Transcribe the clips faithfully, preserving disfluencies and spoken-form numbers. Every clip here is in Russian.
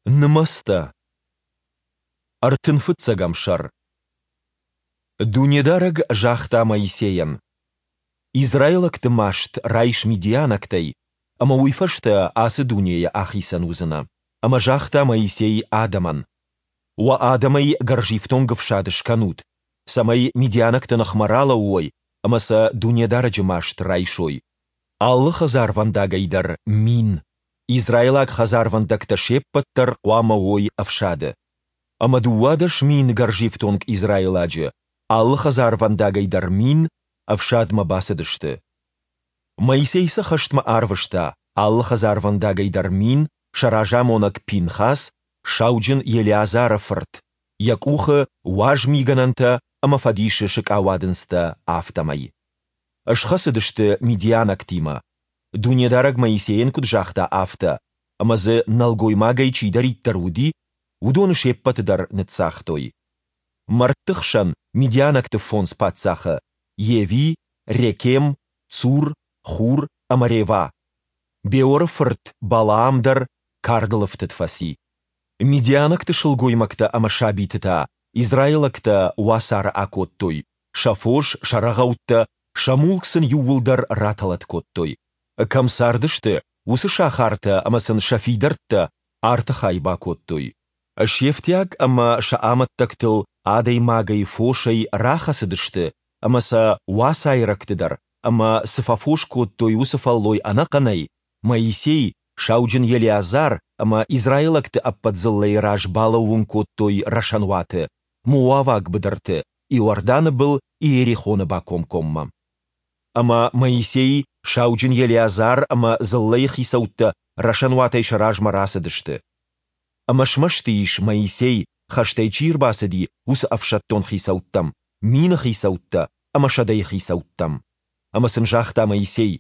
Нымаста. Артынфыцагамшар. Дунедараг жахта Моисеян. Израилакты машт райш Мидианактай, ама уйфашта асы дунея ахисан узына. Ама жахта Моисей Адаман. Уа Адамай гаржифтонгавшадыш канут. Самай Мидианакты нахмарала уой, амаса дунедараджы машт райшой. Аллы хазар вандагайдар мин. Израилак хазар вандакта шеппаттар қуама ой авшады. Ама дуадаш мин гаржифтонг Израиладжы. Аллы хазар вандагайдар мин авшадма басыдышты. Моисейса хаштма арвышта. Аллы хазар вандагайдар мин шаражамонак Пинхас шауджин Елиазарафырт. Якуха важмигананта ама фадиши шикавадынста автомай. Ашхасыдышты Мидианак тима. Дунедараг Моисеен куджахта авта, амазы налгоймагай чидариттар уди, удон шеппатыдар нецахтой. Марттыхшан Мидианакты фонс патсаха, Еви, Рекем, Цур, Хур, Амарева. Беорфырт Балаамдар, Кардаловтыт фаси. Мидианакты шылгоймакта амашабитыта, Израилакта уасар акоттой, Шафош шарагаутта, Шамулксын ювылдар раталат коттой. Камсардышты, усы шахарта амасын шафидартта, арты хайба коттой. Шефтяг ама шааматтактыл адай магай фошай рахасыдышты, амаса уасайрактыдар, ама сыфафош коттой усыфаллой анақанай. Моисей, шауджин Елиазар, ама Израилакты аппадзыллай раж балауын коттой рашанваты, муавак быдырты, и Уарданы был, и Ерихоны баком-комма. Ама Моисей, шауджин Елиазар, ама зыллай хисаутта рашанватай шараж марасыдышты. Ама шмаштыиш Моисей, хаштай чирбасыди, ус афшаттон хисауттам, мина хисаутта, ама шадай хисауттам. Ама сынжахта Моисей,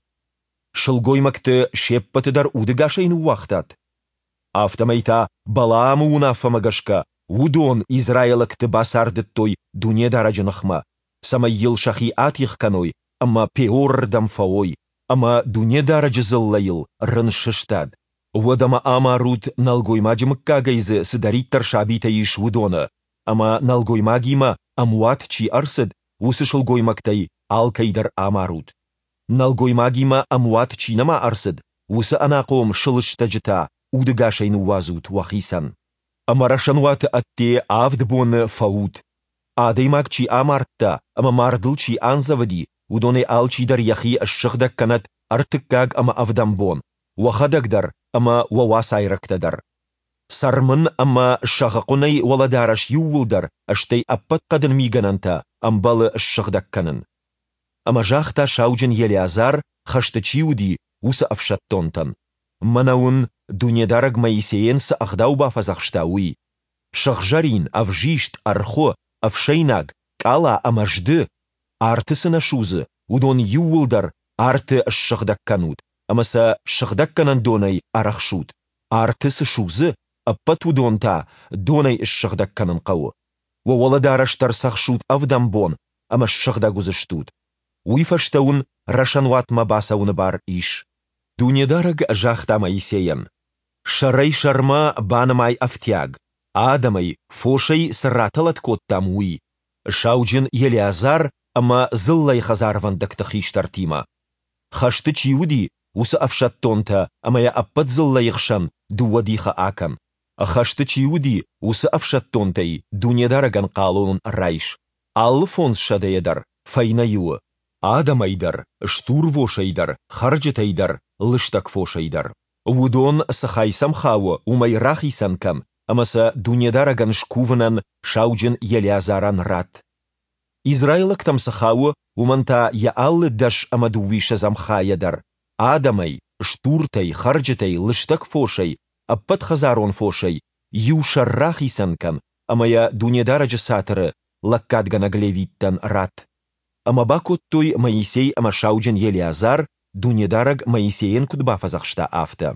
шылгоймакты шеппатыдар удыгашайну уахтат. Автомайта балаамы унафамагашка, удон Израилакты басардыттой дунедарajынахма, сама ел шахи атихканой, ама пеордам фаой, ама дунедарajы зыллайыл рыншыштад. Водама амарут налгоймаджымыккагайзы сыдариттар шабитаиш удона, ама налгоймагима амуат чи арсыд, усышылгоймактай алкайдар амарут. Налгоймагима амуат чинама арсыд, усы анақом шылыштажыта, удыгашайну вазут вахисан. Амарашануат атте авдбоны фаут. Адаймак чи амартта, ама мардыл чи анзавади, удоне алчидар яхи ашшыхдакканат артыккаг ама авдамбон. Вахадагдар, ама вавасайрактадар. Сармын ама шағақунай валадараш ювылдар, аштай аппатқадын мигананта, амбалы ашшыхдакканын. Ама жахта шауджин Елиазар хашты чиуди усы афшаттонтан. Манауын дунедараг Моисеенсы ахдауба фазахштауи. Шахжарин авжишт архо авшайнаг кала амажды. Артысына шузы, удон ювылдар арты ашшыхдакканут. Амаса шыхдакканан донай арахшут. Артысы шузы аппат удонта донай ашшыхдакканан қауы. Ваваладараштар сахшут авдамбон, ама шыхдагузыштут. Уйфаштаун рашанватма басауны бар иш. Дунедараг жахта Моисеян. Шарай шарма банамай афтяг. Адамай фошай сраталат коттам уй. Шауджин Елиазар ама зыллай хазарвандакты хиштартима. Хашты чиуди усы афшаттонта амая аппат зыллайықшан дуадиха акан. Хашты чиуди усы афшаттонтай дунедараган қалонын райш. Аллы фонс шадаядар файнаюы. Адамайдар, штурвошайдар, харджетайдар, лыштакфошайдар. Удон сахайсам хауы умай рахисанкам, амаса дунедараган шкуванан шауджин Елиазаран рат. Израилак там сахауы уманта я аллы даш амадувиша замхаядар. Адамай, штуртай, харджетай, лыштакфошай, аппат хазарон фошай, юша рахисанкам, амая дунедараджы сатыры, лаккадганаглевиттан рат. Ама бакоттой Моисей ама шауджин Елиазар дунедараг Моисеен кудба фазахшта авта.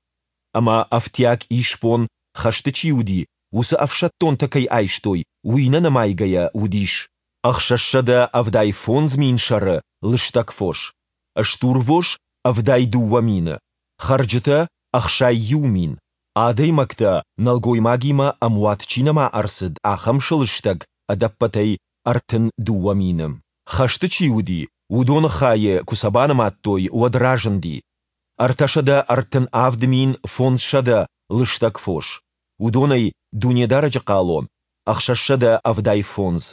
Ама афтяг ишпон хашты чиуди, усы афшаттон такай айштой, уйна намайгая удиш. Ахшашада авдай фонз миншары, лыштакфош. Аштурвош авдай дувамина. Харджета ахшай юмин. Адаймакта налгоймагима амуатчинама арсыд ахам шылыштаг адаппатай артын дуаминым. Хаштычи уди, удон хае кусабанаматтой уадражанди. Арташада артын авдмин фонсшада лыштак фош. Удонай дунедараджа калон, ахшашада авдай фонс.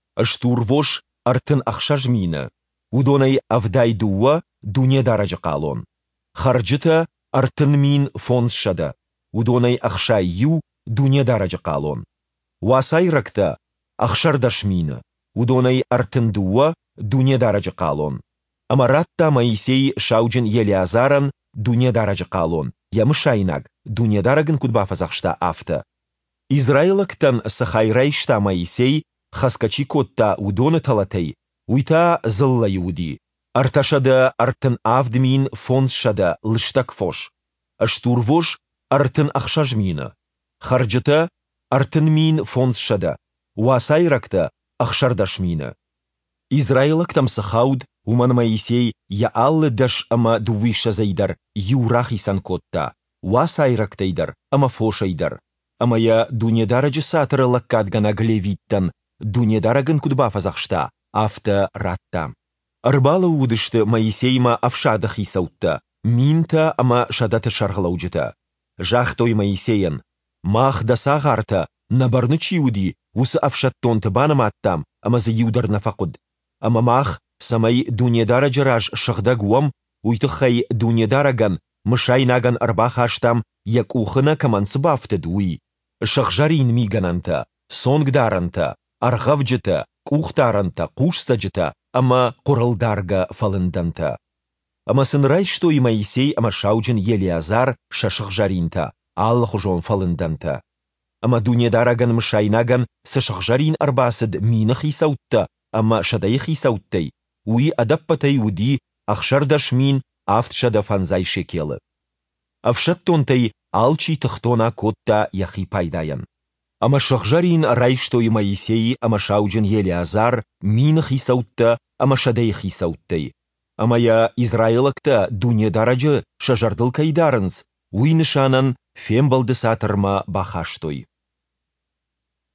Аштурвош артын ахшажмина. Удонай авдай дуа дунедараджа калон. Харджита артын мин фонсшада. Удонай ахшай ю дунедараджа калон. Васайракта ахшардашмина. Удонай артын дуа дунедараджа калон. Амаратта Моисей шауджин Елиазаран дунедараджа калон. Ямышайнаг дунедарагын кудбафазахшта афта. Израилактан сахайрайшта Моисей хаскачи котта удоны талатей. Уйта зылла юди. Арташада артын авдмин фонсшада лыштак фош. Аштурвош артын ахшажмина. Харджыта артын мин фонсшада. Уасайракта ахшардашмина. Израилактам сахауд уман Моисей я аллы даш ама дуиша зайдар юрахисан котта. Уасайрактайдар ама фошайдар. Ама я дунедараджы сатыры лаккадгана глевиттан. Дунедарагын кудбафазахшта афта ратта. Арбала удышты Моисейма авшадах исаутта. Минта ама шадата шарглауджыта. Жахтой Моисеян. Мах дасагарта набарны чиуди усы авшаттон тыбанаматтам ама заюдар нафакуд. Ама мах самай дунедараджыраж шахдагуам уйтыхай дунедараган мышайнаган арбахаштам як ухына камансыбафты дуи. Шахжарин мигананта, сонгдаранта, аргавджыта, кухтаранта, кушсаджыта, ама куралдарга фалынданта. Ама сынрай, что и Моисей ама шауджин Елиазар шашахжаринта, аллахужон фалынданта. Ама дунедараган мышайнаган сашахжарин арбасыд минах исаутта, ама шадаих исауттай, уи адаппатай уди ахшардаш мин афтшада фанзай шекелы. Авшаттонтай алчи тахтона котта яхи пайдаян. Ама шахжарин рай, что и Моисей ама шауджин Елиазар минах исаутта, ама шадаих исауттай. Ама я Израилакта дунедараджы шажардыл кайдарынс, уи нышанан фембалды сатырма бахаштой.